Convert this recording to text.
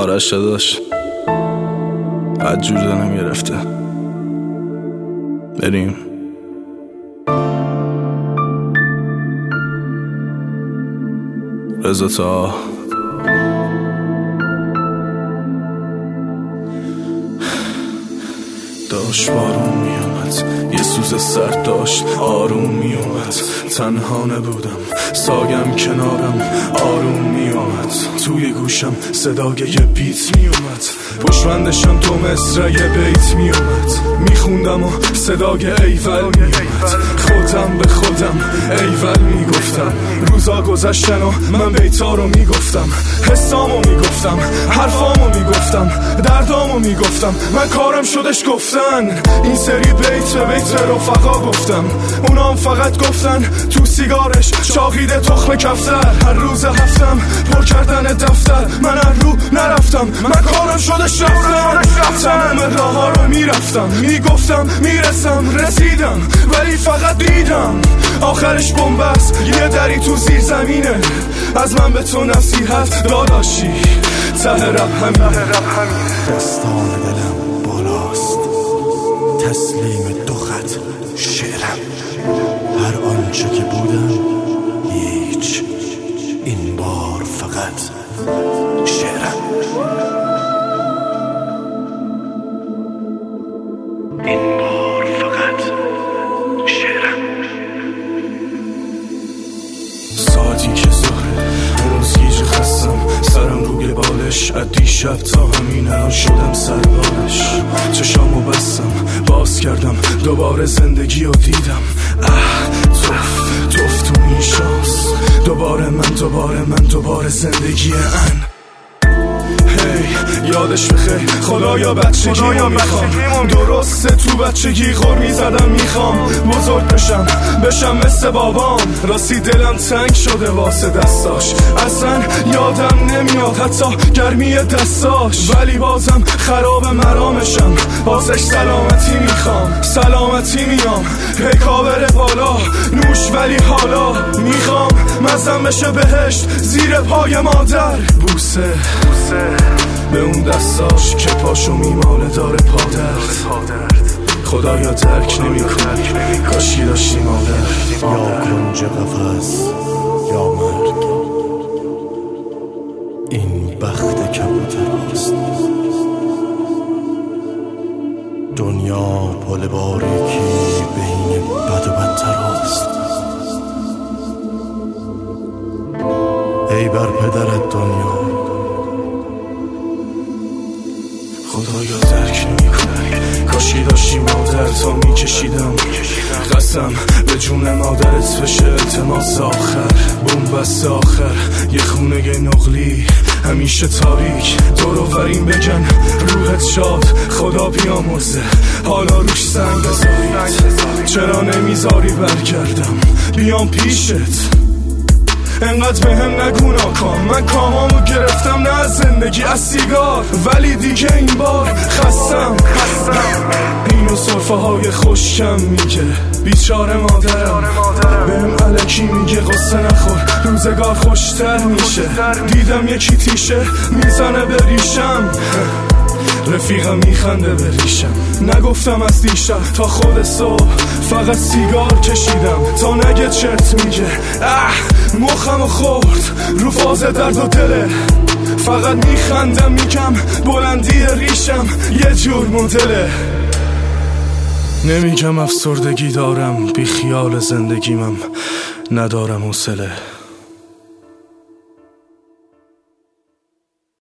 آرش داداش بدجور دلم گرفته. بریم رضا تا داشت بارون میومد، یه سوز سرد داشت آروم میومد. تنها نبودم، ساگم کنارم آروم میومد. توی گوشم صدای یه بیت میومد، پشمندشم تو مصر یه بیت میومد. میخوندم و صدای ایول میومد. خودم به خودم ایول میگفتم. روزا گذشتن و من بیتا رو میگفتم، حسامو میگفتم، حرفامو میگفتم، دردامو میگفتم. من کارم شدش گفتن، این سری بیت به بیت رفقا گفتم. اونام فقط گفتن تو سیگارش چاقیده تخم کفتر. هر روز هفتم پر کردن دفتر، من هر رو نرفتم. من کارم شدش رفتم، تمام راه ها رو میرفتم، میگفتم میرسم، رسیدم ولی فقط دیدم آخرش بنبست. یه دری تو زیر زمینه، از من به تو نصیحت داداشی. ته رب همین دستان دلم بالاست، تسلیم دو خط شعرم. هر آنچه که بودم هیچ، این بار فقط شعرم. این بار فقط شعرم. ساعتی که ظهره، هنوز گیج خستم، سرم روی بالش. از دیشب تا همین الان شدم سربالش. چشامو بستم، باز کردم، دوباره زندگی رو دیدم. توف تو این شانس، دوباره من زندگی یادش بخیر خدایا بچگیمو میخوام. درسته تو بچگی غر میزدم، میخوام بزرگ بشم مثل بابام. راستی دلم تنگ شده واسه دستاش، اصلا یادم نمیاد حتی گرمی دستاش. ولی بازم خراب مرامشم، بازش سلامتی میخوام. سلامتی میام پیکا بره بالا نوش، ولی حالا میخوام مزم بشه بهشت زیر پای مادر. بوسه به اون دستاش که پاشو میماله داره پادرد. خدایا درک نمی‌کنی، کاشی داشتی مادر. یا کنج قفس یا مرگ، این بخت کبوتراست. دنیا پل باریکی بین بد و بدتراست. ای بر پدرت دنیا، خدایا درک نمی‌کنی، کاشی داشتی مادر تا میکشیدم. قسم به جون مادرت بشه التماس آخر. بنبست آخر یه خونه نقلی همیشه تاریک. دوروریم بگن روحت شاد، خدا بیامرزه، حالا روش سنگ بذارید. چرا نمیذاری برگردم بیام پیشت؟ انقدر به هم نگو ناکام، من کامامو گرفتم نه از زندگی، از سیگار. ولی دیگه این بار خستم. اینو صرفه های خوشکم میگه بیچاره مادرم. بهم الکی میگه قصه نخور روزگار خوشتر میشه. دیدم یکی تیشه میزنه به ریشم، رفیقم میخنده به ریشم. نگفتم از دیشب تا خود صبح، فقط سیگار کشیدم تا نگه چرت میگه. مخمو خورد رو فاز درد و دله، فقط میخندم میگم بلندی ریشم یه جور مدله. نمیگم افسردگی دارم، بی خیال زندگیمم ندارم حوصله.